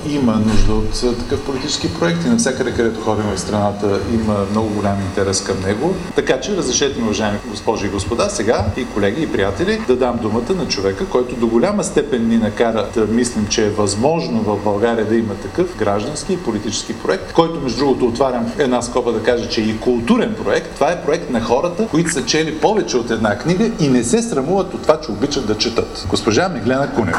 има нужда от такъв политически проект и навсякъде, където ходим в страната, има много голям интерес към него. Така че разрешете ми, уважаеми госпожи и господа, сега и колеги и приятели, да дам думата на човека, който до голяма степен ни накара да мислим, че е възможно в България да има такъв граждански и политически проект, който, между другото, отварям една скоба да кажа, че е и културен проект. Това е проект на хората, които са чели повече от една книга и не се срамуват от това, че обичат да четат. Госпожа Меглена Кунева.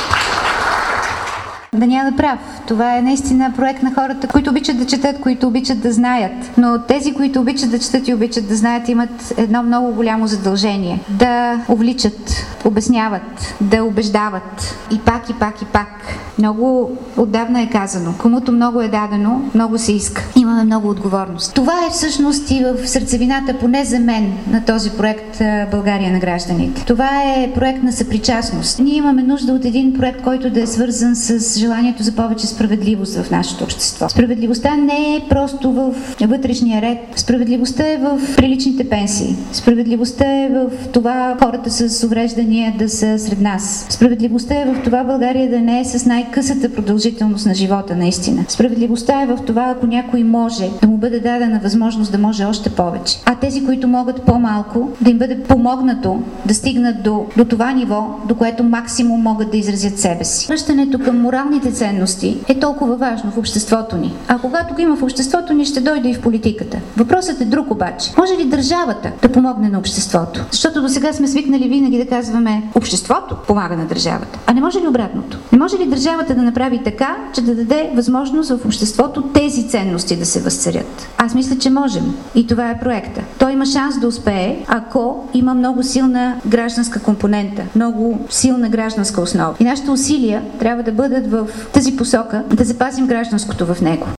Даниел е прав. Това е наистина проект на хората, които обичат да четат, които обичат да знаят. Но тези, които обичат да четат и обичат да знаят, имат едно много голямо задължение. Да увличат, обясняват, да убеждават. И пак, и пак, и пак. Много отдавна е казано. Комуто много е дадено, много се иска. Имаме много отговорност. Това е всъщност и в сърцевината, поне за мен, на този проект България на гражданите. Това е проект на съпричастност. Ние имаме нужда от един проект, който да е свързан с желанието за повече справедливост в нашето общество. Справедливостта не е просто в вътрешния ред. Справедливостта е в приличните пенсии. Справедливостта е в това хората с увреждания да са сред нас. Справедливостта е в това България да не е с най-късата продължителност на живота, наистина. Справедливостта е в това, ако някой може, да му бъде дадена възможност да може още повече. А тези, които могат по-малко, да им бъде помогнато да стигнат до това ниво, до което максимум могат да изразят себе си. Връщането към моралните ценности е толкова важно в обществото ни. А когато го има в обществото ни, ще дойде и в политиката. Въпросът е друг обаче. Може ли държавата да помогне на обществото? Защото до сега сме свикнали винаги да казваме обществото помага на държавата. А не може ли обратното? Не може ли държавата да направи така, че да даде възможност в обществото тези ценности да се възцарят? Аз мисля, че можем. И това е проекта. Той има шанс да успее, ако има много силна гражданска компонента, много силна гражданска основа. И нашите усилия трябва да бъдат в тази посока да запазим гражданското в него.